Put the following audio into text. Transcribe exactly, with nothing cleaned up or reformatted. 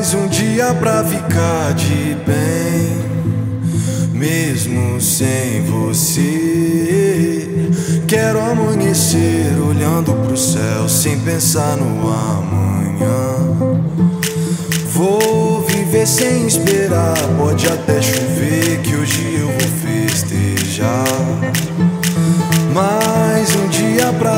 um dia pra ficar de bem, mesmo sem você. Quero amanhecer olhando pro céu sem pensar no amanhã. Vou viver sem esperar, pode até chover que hoje eu vou festejar. Mais um dia pra